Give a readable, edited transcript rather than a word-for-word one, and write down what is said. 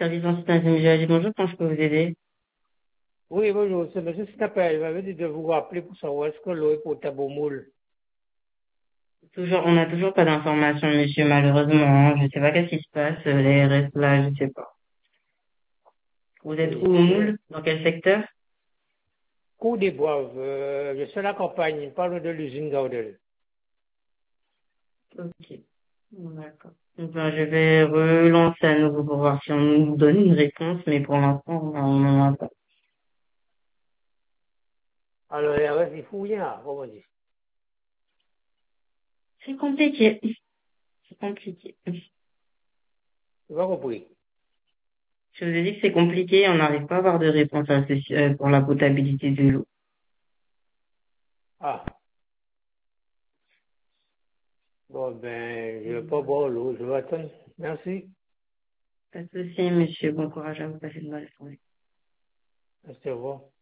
service d'entretien, j'ai dit bonjour, quand je peux vous aider? Oui, bonjour, c'est monsieur Snapper. Il m'avait dit de vous rappeler pour savoir est-ce que l'eau est potable au moule. Toujours, on n'a toujours pas d'informations, monsieur, malheureusement. Je sais pas qu'est-ce qui se passe, les restes là, je sais pas. Vous êtes où Et au bien, moule? Dans quel secteur? Cours des Boives, je suis à la campagne, il parle de l'usine Gaudel. Ok. D'accord. Donc, ben, je vais relancer à nouveau pour voir si on nous donne une réponse, mais pour l'instant, on n'en a pas. Alors, il reste, il faut rien, comment dire. C'est compliqué. C'est compliqué. Tu pas compris. Je vous ai dit que c'est compliqué, on n'arrive pas à avoir de réponse pour la potabilité de l'eau. Ah, bon, ben, je vais pas boire l'eau, je vais attendre. Merci. Pas de souci, monsieur. Bon courage à vous. Passez une bonne journée. Merci, au revoir.